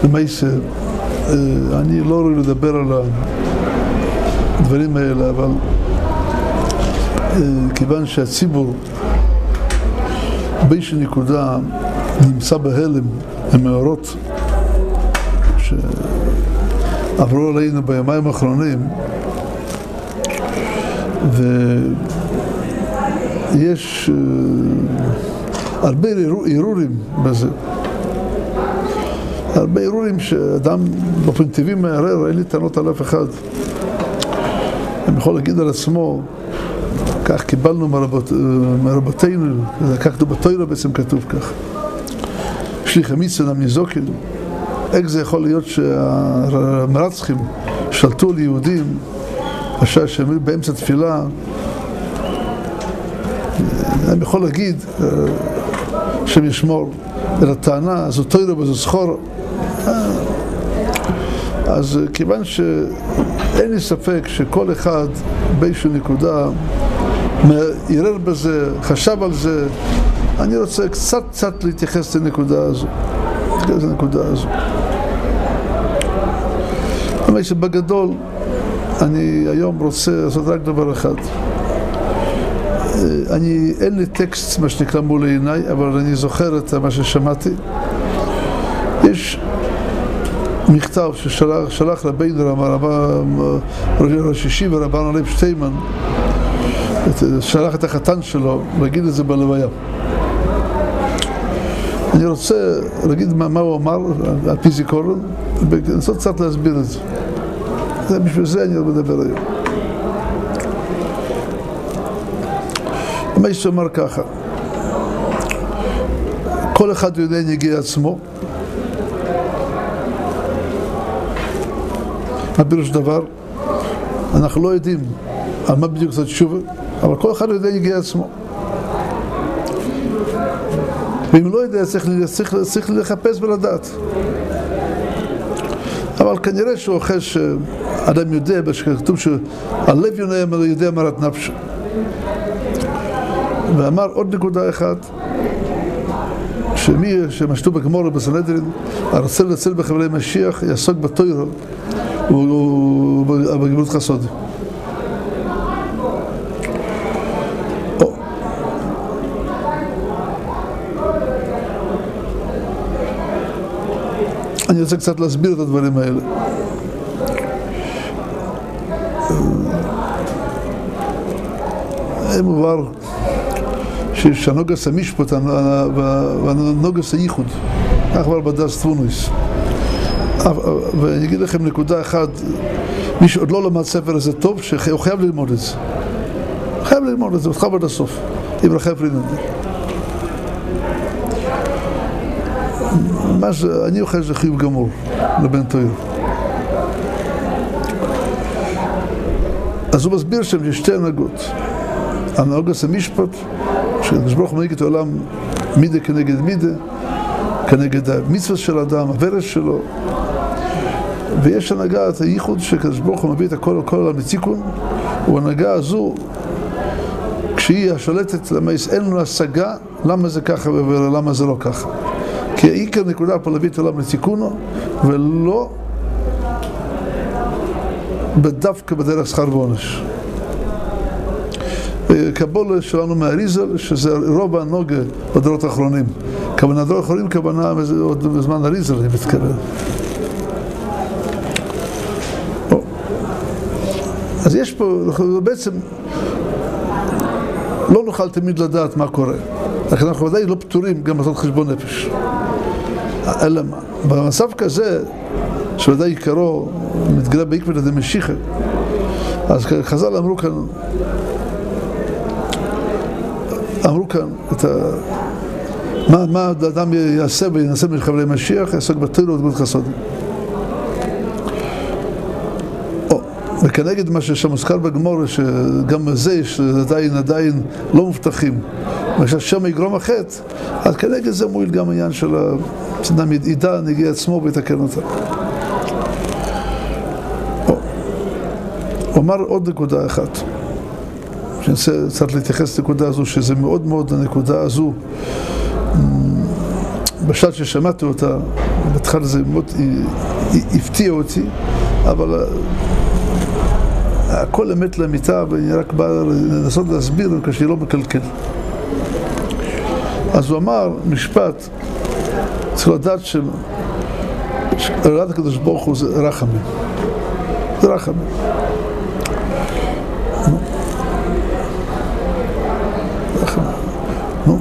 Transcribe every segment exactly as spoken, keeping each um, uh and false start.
למעשה, אני לא רואה לדבר על הדברים האלה, אבל כיוון שהציבור באיזושהי נקודה נמצא בהלם המאורות שעברו עלינו ביומיים האחרונים, ויש הרבה ערעורים בזה, הרבה ערעורים שאדם באופן טבעי מערער, אין לי טענות על אף אחד. אני יכול להגיד על עצמו, כך קיבלנו מרבות, מרבותינו, לקחנו בתורה בעצם כתוב כך. שליח המצווה ניזוקין, איך זה יכול להיות שהמרצחים שלטו על יהודים, אשר שאומרים באמצע תפילה, אני יכול להגיד שהם ישמור על הטענה, זו תורה וזו זכור. אז כיוון שאין לי ספק שכל אחד באיזושהי נקודה ערער בזה, חשב על זה, אני רוצה קצת קצת להתייחס לנקודה הזו. לנקודה הזו. אבל שבגדול אני היום רוצה לעשות רק דבר אחד. אני, אין לי טקסט מה שנקרא מול עיניי, אבל אני זוכר את מה ששמעתי. יש מכתב ששלח שלח רבינו ראש ישיבה רבנו לייב שטיימן, שלח את החתן שלו להגיד את זה בלוויה. אני רוצה להגיד מה, מה הוא אמר על פי זיכרון, ולנסות קצת להסביר את זה. זה בשביל זה אני מדבר היום. מה יש לומר ככה? כל אחד יודע נגיע עצמו. מה פירוש דבר? אנחנו לא יודעים על מה בדיוק זאת תשובה, אבל כל אחד יודע נגיע עצמו. ואם לא יודע, צריך, צריך, צריך לחפש ולדעת. אבל כנראה שהוא אחרי שאדם יודע, שכתוב שהלב יודע מרת נפשו. ואמר עוד נקודה אחת, שמי שמשתו בגמור בסנהדרין, הרצה לצל בחבלי משיח, יעסוק בתורה ובגמילות חסוד. אני רוצה קצת להסביר את הדברים האלה. מובן שהנוגס המשפט והנוגס הייחוד, כך כבר בדס תבונויס. ואני אגיד לכם נקודה אחת, מי שעוד לא למד ספר הזה טוב, שהוא חייב ללמוד את זה. חייב ללמוד את זה, אותך עד הסוף, עם רחב ריננדר. מה זה, אני אוכל זה חיוב גמור לבן תויר. אז הוא מסביר שם ששתי הנהגות. הנהגת המשפט, שקדוש ברוך הוא מנהיג את העולם מידה כנגד מידה, כנגד המצווה של האדם, הוורש שלו. ויש הנהגת הייחוד שקדוש ברוך הוא מביא את הכל הכל העולם לתיקון, והנהגה הזו, כשהיא השולטת למעשה, אין לנו השגה למה זה ככה ולמה זה לא ככה. כי העיקר נקודה פה להביא את העולם לתיקונו, ולא בדווקא בדרך שכר ועונש. קבולה שלנו מהאריזל, שזה רוב הנוגה בדורות האחרונים. כוונה דורות האחרונים, כוונה עוד בזמן אריזל, אני מתכוון. אז יש פה, בעצם, לא נוכל תמיד לדעת מה קורה. לכן אנחנו ודאי לא פטורים גם לעשות חשבון נפש. אלא מה? במצב כזה, שוודאי עיקרו מתגלה בעקבות עד המשיחה, אז חז"ל אמרו כאן, אמרו כאן את ה... מה, מה האדם יעשה וינסה מחבלי משיח, יעסוק בתורה ובגמילות חסוד. וכנגד מה ששם מוזכר בגמור, שגם זה יש עדיין, עדיין לא מובטחים, ושהשם יגרום החטא, אז כנגד זה מועיל גם העניין של האדם ידע, נגיע עצמו ויתקן אותה. הוא אמר עוד נקודה אחת, שאני רוצה קצת להתייחס לנקודה הזו, שזה מאוד מאוד הנקודה הזו, בשעת ששמעתי אותה, בהתחלה זה מאוד הפתיע אותי, אבל הכל אמת לאמיתה, ואני רק בא לנסות להסביר כשאני לא מקלקל. אז הוא אמר משפט, צריך לדעת שלדעת הקדוש ברוך הוא זה רחמים. זה רחמים. רחמים. נו,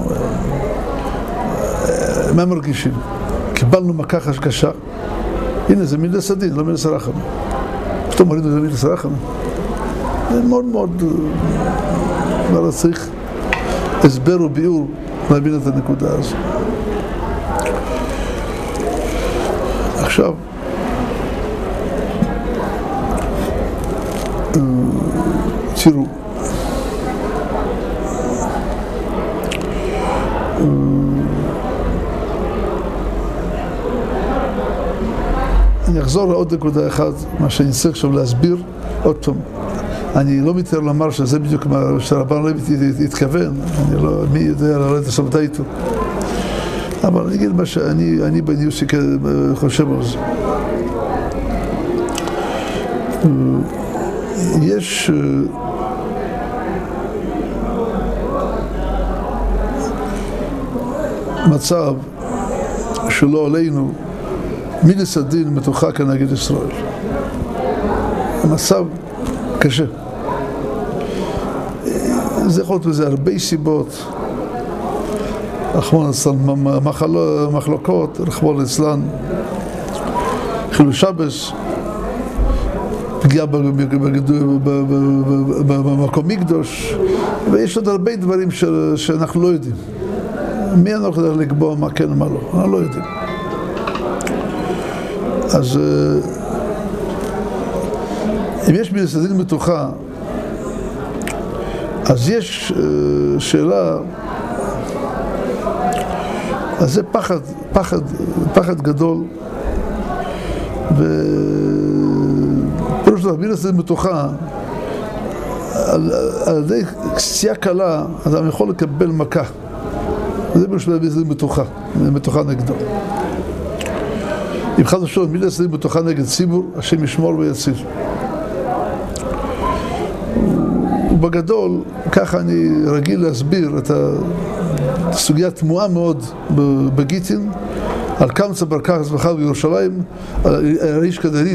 מה מרגישים? קיבלנו מכה קשה, הנה זה מידס הדין, לא מידס הרחמים. פתאום מורידו זה מידס הרחמים. זה מאוד מאוד, אבל צריך הסבר וביאור להבין את הנקודה הזו. עכשיו, תראו, אני אחזור לעוד נקודה אחת, מה שאני צריך עכשיו להסביר עוד פעם. אני לא מתאר לומר שזה בדיוק מה שהרבן לוי התכוון, אני לא, מי יודע לרדת הסמדה איתו. אבל אני אגיד מה שאני, אני בניוסי חושב על זה. יש מצב שלא עלינו מידס הדין מתוחה כנגד ישראל. המצב קשה. זה יכול להיות בזה הרבה סיבות. רחמון אצלן מחלוקות, רחמון אצלן חילול שבס, פגיעה במקום מקדוש, ויש עוד הרבה דברים שאנחנו לא יודעים. מי אנחנו יכולים לקבוע מה כן ומה לא? אנחנו לא יודעים. אז אם יש מידס הדין מתוחה, אז יש שאלה, אז זה פחד, פחד, פחד גדול, ופירוש דבר, מידס הדין מתוחה, על, על ידי קצייה קלה, אדם יכול לקבל מכה. זה פירוש דבר, מידס הדין מתוחה, מתוחה נגדו. אם חד ושלום, מידס הדין מתוחה נגד ציבור, השם ישמור ויציל. ובגדול, ככה אני רגיל להסביר את הסוגיה תמוהה מאוד בגיטין, על קמצא בר ככה זבחה בירושלים, על איש כדריס,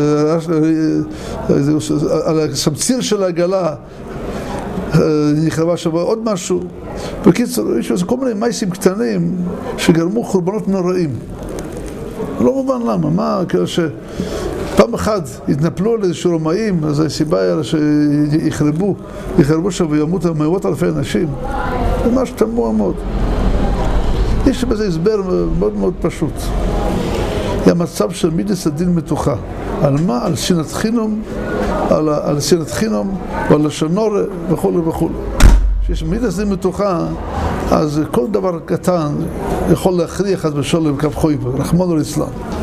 על הסמציר של העגלה, נחרבה שבוע עוד משהו. בקיצור, יש כל מיני מייסים קטנים שגרמו חורבנות נוראים. לא מובן למה, מה, כאילו ש... פעם אחת התנפלו על איזשהו רומאים, אז הסיבה היה שיחרבו, יחרבו שם וימותו מאות אלפי אנשים. זה משהו תמוה מאוד. יש בזה הסבר מאוד מאוד פשוט. זה המצב של מידס הדין מתוחה. על מה? על שנאת חינום, על, על שנאת חינום, ועל לשונור וכו' וכו'. כשיש מידס דין מתוחה, אז כל דבר קטן יכול להכריע חס ושלום קו חויבה, רחמנא ליצלן.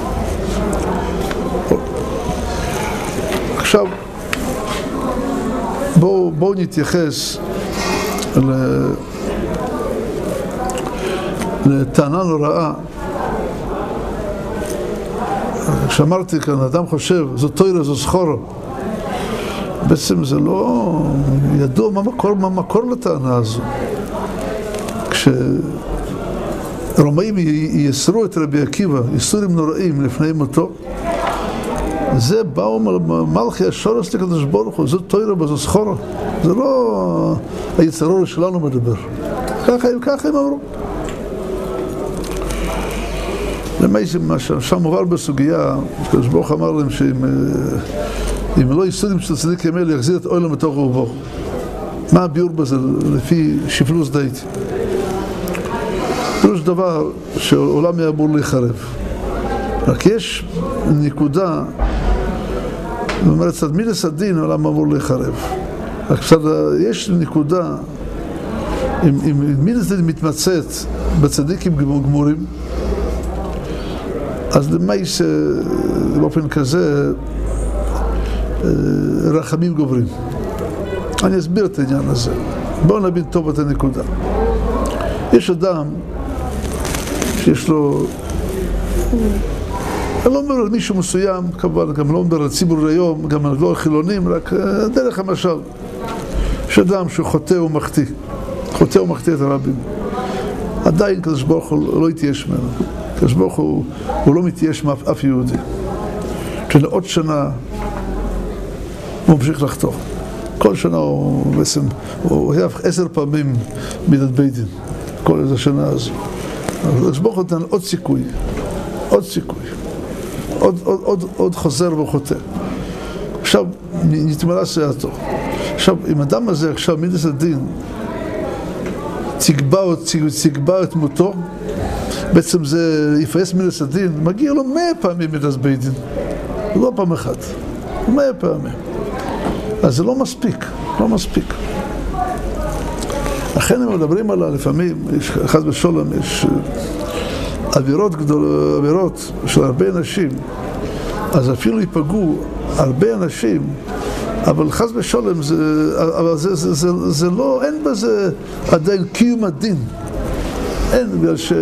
עכשיו, בואו בוא נתייחס לטענה נוראה. כשאמרתי כאן, אדם חושב, זו תוירה, זו סחורה. בעצם זה לא ידוע מה מקור, מה מקור לטענה הזו. כשרומאים יסרו את רבי עקיבא, יסורים נוראים לפני מותו, זה באו מלכי השורש לקדוש ברוך הוא, זו תוירה וזו סחורה. זה לא היצרור שלנו מדבר. ככה, ככה הם אמרו. מה שם מובל בסוגיה, הקדוש ברוך אמר להם שאם אם לא יסורים של צדיק ימל יחזיר את אוילם מתוך רובו. מה הביאור בזה לפי שפלוס דייטי? פירוש דבר שהעולם היה אמור להיחרב. רק יש נקודה, זאת אומרת, צד מידס הדין העולם אמור להיחרב. רק צד, יש נקודה, אם, אם מידס הדין מתמצאת בצדיקים גמורים, אז למעשה באופן כזה רחמים גוברים. אני אסביר את העניין הזה. בואו נבין טוב את הנקודה. יש אדם שיש לו אני לא אומר על מישהו מסוים, כמובן, גם לא אומר על ציבור היום, גם על לא חילונים, רק דרך המשל. יש אדם שהוא חוטא ומחטיא, חוטא ומחטיא את הרבים. עדיין קדוש ברוך הוא לא יתייש ממנו. קדוש ברוך הוא, הוא לא מתייש מאף יהודי. כשנה עוד שנה הוא ממשיך לחתור. כל שנה הוא בעצם, הוא היה עשר פעמים מידת בית דין, כל איזה שנה הזו. קדוש ברוך הוא נתן עוד סיכוי, עוד סיכוי, עוד, עוד, עוד, עוד חוזר וחוטא. עכשיו נתמלא שעתו. עכשיו, אם אדם הזה עכשיו מידת הדין תקבע, תקבע את מותו, בעצם זה יפייס מידת הדין, מגיע לו מאה פעמים מידת בית דין, לא פעם אחת, מאה פעמים. אז זה לא מספיק, לא מספיק. לכן הם מדברים עליו לפעמים, יש חס ושלום, יש עבירות גדולות, עבירות של הרבה אנשים, אז אפילו ייפגעו הרבה אנשים, אבל חס ושלום, זה, אבל זה, זה, זה, זה לא, אין בזה עדיין קיום הדין. אין, בגלל ש...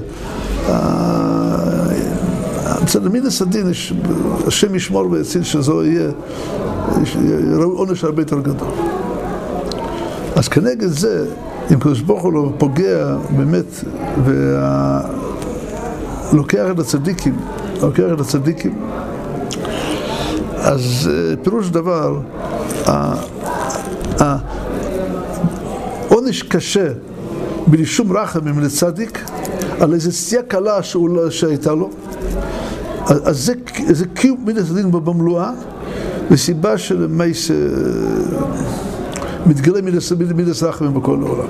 אצל מידת הדין, השם ישמור ויציל שזו יהיה, ראוי עונש הרבה יותר גדול. אז כנגד זה, אם קדוש ברוך הוא לא פוגע באמת ולוקח את הצדיקים, לוקח את הצדיקים, אז פירוש דבר, העונש קשה בלי שום רחמים לצדיק, על איזו סטייה קלה שהייתה לו, אז זה, זה קיום מידת הדין במלואה, וסיבה של מייס מתגלה מידת רחמים בכל העולם.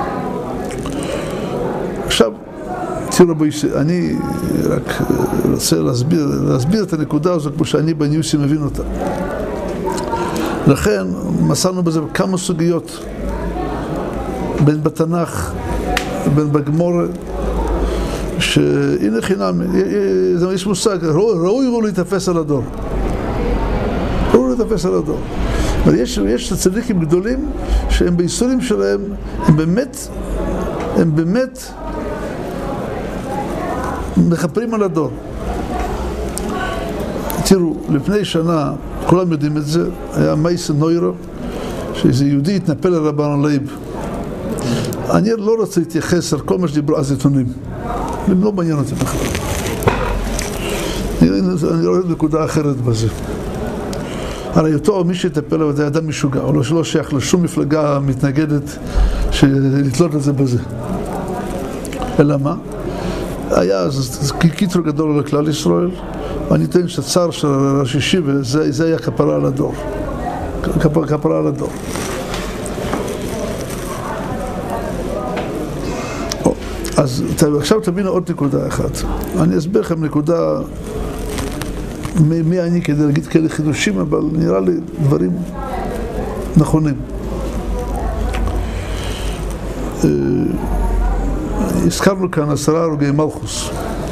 עכשיו, תראו רבו, אני רק רוצה להסביר, להסביר את הנקודה הזו כמו שאני בניוסי מבין אותה. לכן מסרנו בזה כמה סוגיות, בין בתנ"ך, בין בגמורה, שהנה חינם, יש מושג, ראוי הוא להתאפס על הדור. ראוי להתאפס על הדור. אבל יש, יש צדיקים גדולים שהם ביסורים שלהם, הם באמת, הם באמת מחפרים על הדור. תראו, לפני שנה, כולם יודעים את זה, היה מייס נוירו, שאיזה יהודי התנפל על רבן לייב. אני לא רוצה להתייחס על כל מה שדיברו אז עיתונים. הם לא מעניין אותי בכלל. אני, אני רואה נקודה אחרת בזה. הרי אותו מי שהתנפל עליו זה אדם משוגע, או לא שלא שייך לשום מפלגה מתנגדת לתלות את זה בזה. אלא מה? היה אז קיטור גדול לכלל ישראל, ואני אתן שהצער של ראש ישיבה, זה, זה היה כפרה על הדור. כפרה, כפרה על הדור. אז עכשיו תבינו עוד נקודה אחת. אני אסביר לכם נקודה מי, מי אני כדי להגיד כאלה חידושים, אבל נראה לי דברים נכונים. הזכרנו כאן עשרה הרוגי מלכוס.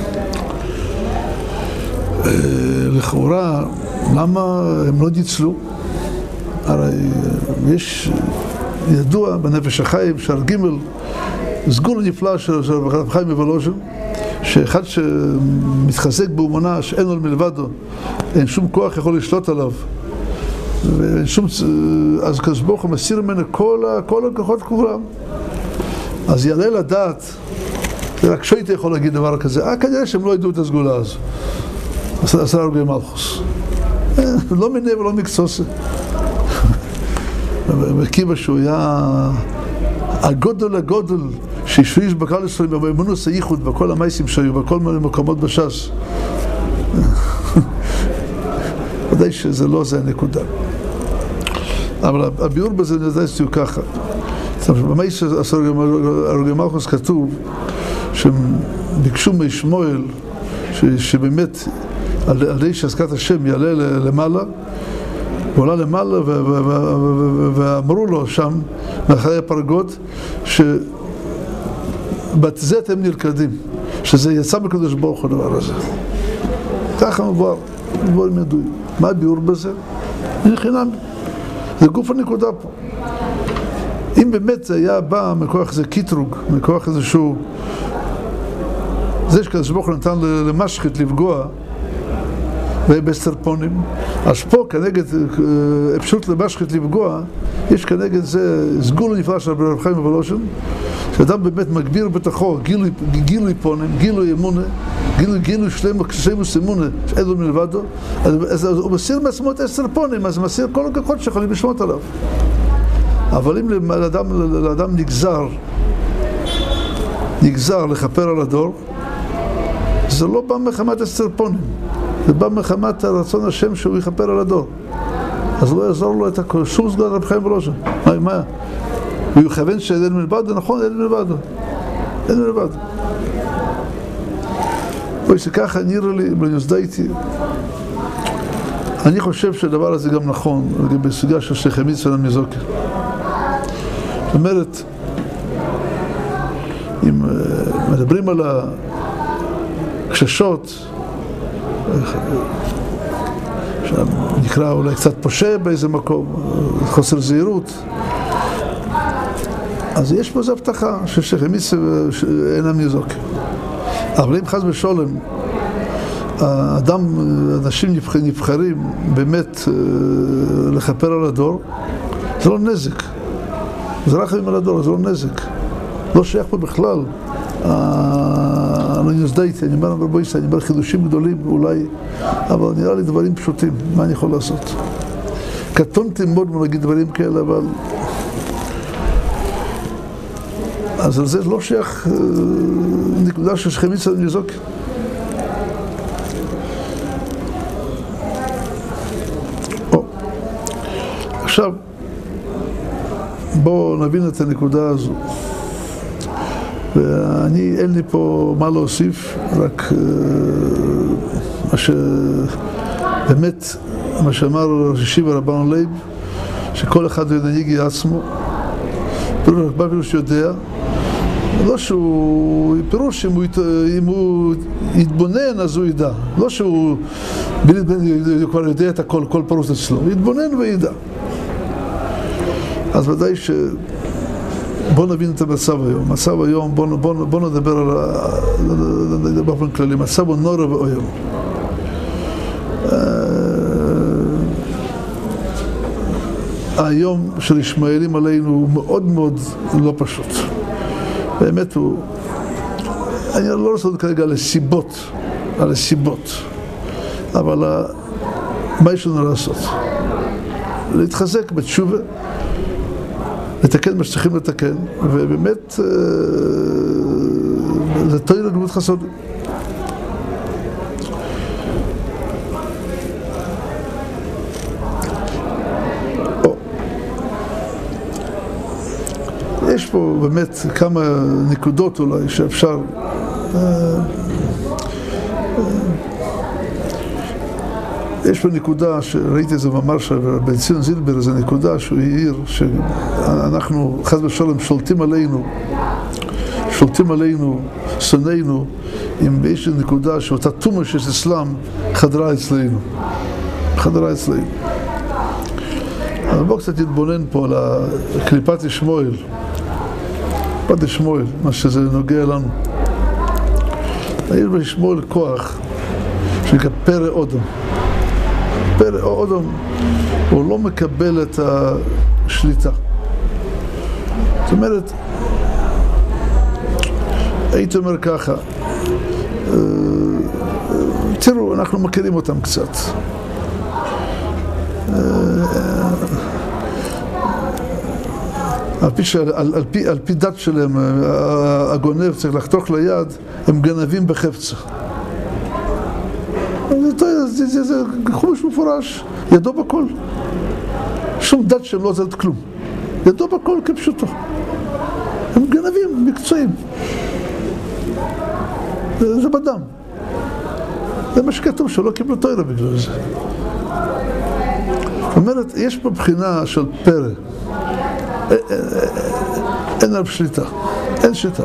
לכאורה, למה הם לא ניצלו? הרי יש ידוע בנפש החיים שער ג' סגול נפלא של רב חיים מוולוז'ין, שאחד שמתחזק באמונה שאין לו מלבדו, אין שום כוח יכול לשלוט עליו, ואין שום, אז הקדוש ברוך הוא מסיר ממנו כל, כל הכוחות כולם. אז יעלה לדעת, רק שויטה יכול להגיד דבר כזה, אה, כנראה שהם לא ידעו את הסגולה הזו. עשרה הרוגי מלכוס. לא מיני ולא מקצוסי. וקיבה שהוא היה הגודל הגודל שהשריש בכל ישראל, באמונוס הייחוד, בכל המייסים שהיו, בכל מיני מקומות בש"ס. ודאי שזה לא זה הנקודה. אבל הביאור בזה נדע שתהיו ככה. במייס הרוגי מלכוס כתוב שהם ביקשו משמואל שבאמת על ידי שעסקת השם יעלה למעלה, הוא עלה למעלה ואמרו לו שם, מאחורי הפרגות, שבזה אתם נלכדים, שזה יצא מקדוש ברוך הוא הדבר הזה. ככה מבואר, דברים ידועים. מה הביאור בזה? אין חינם. זה גוף הנקודה פה. אם באמת זה היה בא מכוח איזה קיטרוג, מכוח איזשהו זה שקדוש ברוך הוא נתן למשחית לפגוע בסטרפונים, אז פה כנגד אפשרות למשחית לפגוע, יש כנגד זה סגול נפלא של רב חיים מוולוז'ין, שאדם באמת מגביר בתוכו גילוי, גילוי פונים, גילוי אמונה, גילוי, גילוי שלמוס אמונה, שאין מלבדו, אז הוא מסיר מעצמו את הסטרפונים, אז הוא מסיר כל הכוחות שיכולים לשמות עליו. אבל אם לאדם, לאדם נגזר, נגזר לכפר על הדור, זה לא בא מחמת הסטרפונים, זה בא מחמת הרצון השם שהוא יכפר על הדור. אז לא יעזור לו את הכל, שום סגול רב חיים מוולוז'ין. מה, מה? הוא יכוון שאין מלבדו, נכון, אין מלבדו. אין מלבדו. בואי שככה נראה לי, בניוסדייתי, אני חושב שהדבר הזה גם נכון, לגבי סוגיה של שכם מצווה למזוקר. זאת אומרת, אם מדברים על הקששות, שנקרא אולי קצת פושע באיזה מקום, חוסר זהירות, אז יש פה זו הבטחה ששכם מצווה אינם יזוקר. אבל אם חס ושולם, האדם, אנשים נבחרים באמת לכפר על הדור, זה לא נזק. זה רק על הדור, זה לא נזק. לא שייך פה בכלל. אני נזדהיתי, אני אומר רבויסא, אני אומר חידושים גדולים אולי, אבל נראה לי דברים פשוטים, מה אני יכול לעשות? קטונתי מאוד מלהגיד דברים כאלה, אבל... אז על זה לא שייך נקודה של שכם מצווה למזוקר. עכשיו, בואו נבין את הנקודה הזו. ואני, אין לי פה מה להוסיף, רק מה שבאמת, מה שאמר ישיבה רבנו לייב, שכל אחד ינהיג עצמו, פירוש יודע, לא שהוא, פירוש אם הוא, אם הוא יתבונן אז הוא ידע, לא שהוא כבר יודע את הכל, כל פירוש אצלו, הוא יתבונן וידע. אז ודאי ש... בואו נבין את המצב היום. המצב היום, בואו בוא, בוא נדבר על ה... באופן כללי. המצב הוא נורא ואיום. היום של ישמעאלים עלינו הוא מאוד מאוד לא פשוט. באמת הוא... אני לא רוצה לדבר כרגע על הסיבות, על הסיבות. אבל מה יש לנו לעשות? להתחזק בתשובה, לתקן מה שצריכים לתקן, ובאמת זה תויר לגמות חסוד. יש פה באמת כמה נקודות אולי שאפשר יש פה נקודה שראיתי איזה מאמר של בן ציון זילבר, איזה נקודה שהוא העיר שאנחנו חס ושלום שולטים עלינו שולטים עלינו, שונאינו, עם באיזושהי נקודה שאותה תומה של אסלאם חדרה אצלנו חדרה אצלנו. אבל בואו קצת נתבונן פה על קליפת ישמעאל, קליפת ישמעאל, מה שזה נוגע לנו. יש בישמעאל כוח שנקרא פרא אודם. פרא אודם הוא לא מקבל את השליטה. זאת אומרת, הייתי אומר ככה, תראו, אנחנו מכירים אותם קצת. על פי, על, על, פי, על פי דת שלהם, הגונב צריך לחתוך ליד, הם גנבים בחפצה. זה, זה, זה, זה חומש מפורש, ידו בכל. שום דת שהם לא עוזרת כלום. ידו בכל כפשוטו. הם גנבים מקצועיים. זה, זה בדם. זה מה שכתוב, שלא קיבלו תורה בגלל זה. זאת אומרת, יש פה בחינה של פרא. אין עליו שליטה, אין שליטה.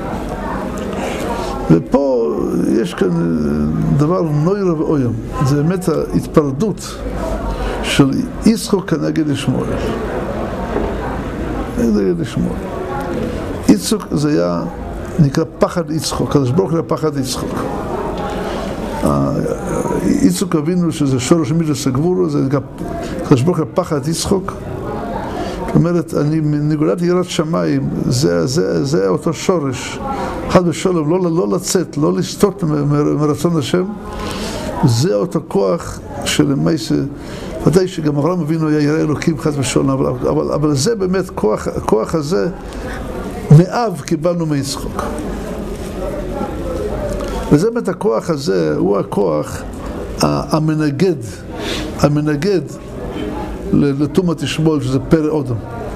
ופה יש כאן דבר נוירה ואוים, זה באמת ההתפרדות של יצחק כנגד ישמעאל. כנגד ישמעאל. יצחק זה היה נקרא פחד יצחוק, הקדוש ברוך הוא פחד יצחוק. יצחוק אבינו שזה שורש מידס הגבורה, זה נקרא הקדוש ברוך הוא פחד יצחוק. זאת אומרת, אני מנקודת יראת שמיים, זה, זה, זה אותו שורש. חד ושלום, לא, לא לצאת, לא לסטות מרצון השם. זה אותו כוח שלמעשה, ודאי שגם אברהם אבינו היה ירא אלוקים חד ושלום, אבל, אבל, אבל זה באמת, כוח, הכוח הזה, מאב קיבלנו מיצחוק. וזה באמת הכוח הזה, הוא הכוח המנגד, המנגד לתום התשמול, שזה פרא אודם.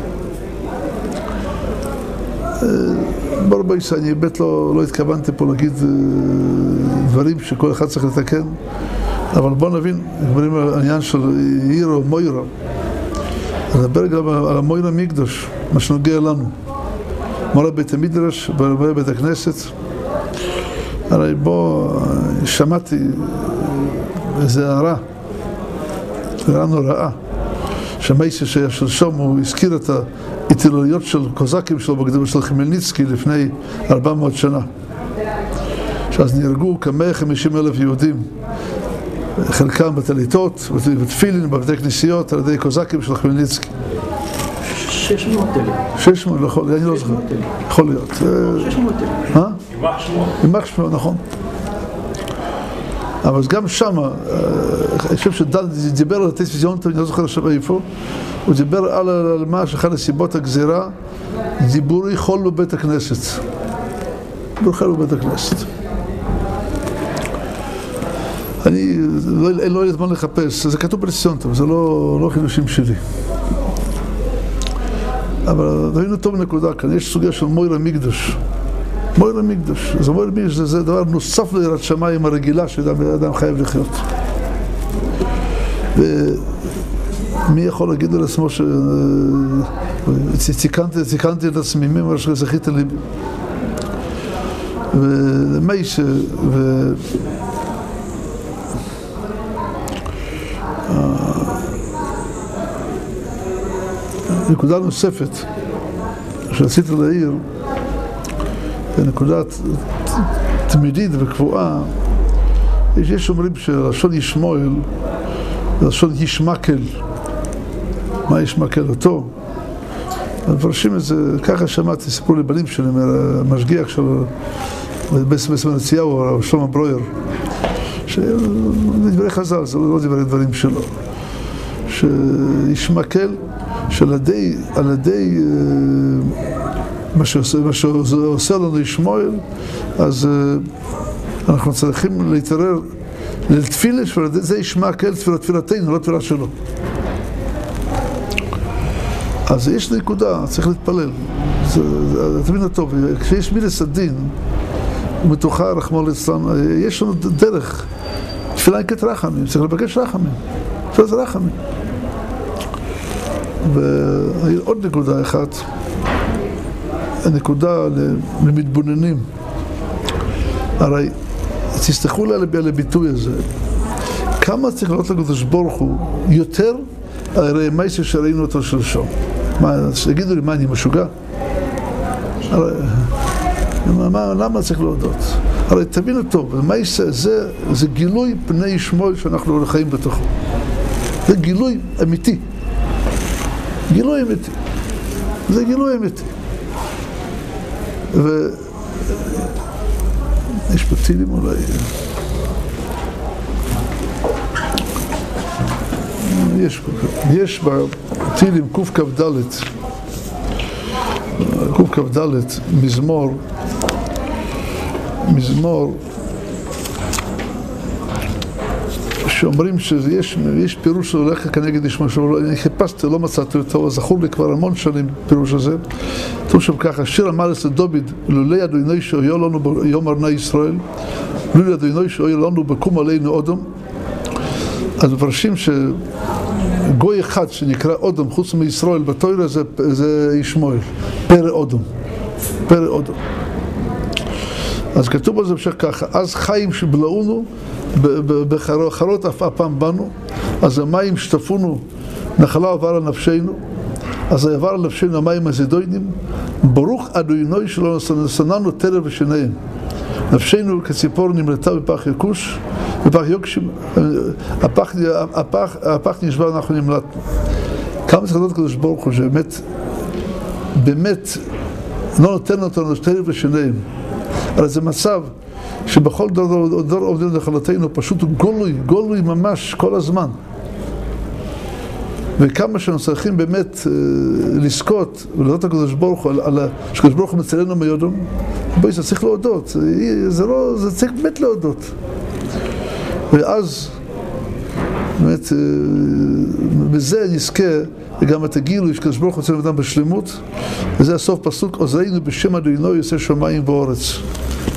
ברבי שאני באמת לא, לא התכוונתי פה להגיד דברים שכל אחד צריך לתקן, אבל בואו נבין, דברים על העניין של עיר או מוירה. נדבר גם על המוירה מקדוש, מה שנוגע לנו. מורה בית המדרש, מורה בית הכנסת. הרי בוא, שמעתי איזה הערה, הערה נוראה. שמייסי ששלשום הוא הזכיר את ההתעללויות של קוזקים שלו בקדומה של חמלניצקי לפני ארבע מאות שנה. שאז נהרגו כ-מאה וחמישים אלף יהודים, חלקם בטליתות, בתפילין, בבתי כנסיות, על ידי קוזקים של חמלניצקי. שש מאות אלף. שש מאות, אני לא זוכר. יכול להיות. שש מאות אלף. מה? יימח שמו. יימח שמו, נכון. אבל גם שם, אני חושב שדל דיבר על הטלוויזיון, אני לא זוכר עכשיו איפה, הוא דיבר על מה שאחת הסיבות הגזירה, דיבורי חול בבית הכנסת. דיבורי חול בבית הכנסת. אני לא יודע מה לחפש, זה כתוב בלסיונטום, זה לא חידושים שלי. אבל ראינו טוב נקודה כאן, יש סוגיה של מוירה מקדוש. מוירה מקדוש. אז מוירה מקדוש זה דבר נוסף ליראת שמיים הרגילה שאדם חייב לחיות. ומי יכול להגיד על עצמו שציקנתי את עצמי, מי אמר שזכית לי. ולמי ש... נקודה נוספת שרציתי להעיר, נקודה תמידית וקבועה, יש אומרים שלשון ישמעאל זה לשון ישמעקל. מה ישמעקל אותו? מפרשים את זה, ככה שמעתי, סיפרו לבנים שלי, מהמשגיח של בסמנציהו, או שלמה ברויר, שדברי חז"ל, זה לא דברי דברים שלו, שישמעקל, שעל ידי, על ידי מה שעושה, מה שעושה לנו ישמעאל, אז אנחנו צריכים להתעורר לתפילה, שעל ידי זה ישמעקל תפילתנו, לא תפילה שלו. אז יש נקודה, צריך להתפלל. זה תמיד הטוב. כשיש מידס הדין, ומתוכה רחמנא ליצלן, יש לנו דרך. תפילה נקראת רחמים, צריך לבקש רחמים. תפילה זה רחמים. ועוד נקודה אחת, הנקודה למתבוננים. הרי תסתכלו על הביטוי הזה, כמה צריך לראות לקדוש ברוך הוא יותר הרי מייסה שראינו אותו שלשום. מה, תגידו לי, מה, אני משוגע? הרי, מה, למה צריך להודות? הרי תבינו טוב, מייסה זה, זה גילוי פני ישמעאל שאנחנו חיים בתוכו. זה גילוי אמיתי. גילוי אמיתי. זה גילוי אמיתי. ו... יש פה טילים אולי... יש, יש בטילים קוף כף דלת, קוף כף דלת, מזמור, מזמור, שאומרים שיש יש פירוש שהולך כנגד ישמעאל, אני חיפשתי, לא מצאתי אותו, זכור לי כבר המון שנים פירוש הזה. כתוב שם ככה, שיר המלך לדוד, לולי אדוני שהיו לנו ביום ארנה ישראל, לולי אדוני שהיו לנו בקום עלינו אודם. אז מפרשים שגוי אחד שנקרא אודם חוץ מישראל בתורה זה, זה ישמעאל, פרא אודם, פרא אודם. אז כתוב בזה בשך ככה, אז חיים שבלעונו בחרות אף פעם בנו, אז המים שטפונו, נחלה עבר על נפשנו, אז עבר על נפשנו המים הזדוינים, ברוך אדוני שלא שנאנו תרא ושניים. נפשנו כציפור נמלטה בפח יקוש, בפח יוקשים, הפח, הפח, הפח נשבר, אנחנו נמלטנו. כמה צריך לדעת הקדוש ברוך הוא שבאמת, באמת לא נותן אותנו תרא ושניים. אבל זה מצב שבכל דור דור עובדים נחלתנו פשוט גולוי, גולוי ממש כל הזמן. וכמה שאנחנו צריכים באמת לזכות ולדעת הקדוש ברוך הוא, על שקדוש ברוך הוא מצלנו מיודום, בואי, זה צריך להודות, זה לא, זה צריך באמת להודות. ואז, באמת, בזה נזכה גם את הגילוי שקדוש ברוך הוא מצלנו אדם בשלמות, וזה הסוף פסוק, עוזרנו בשם אדוני יעשה שמיים ואורץ.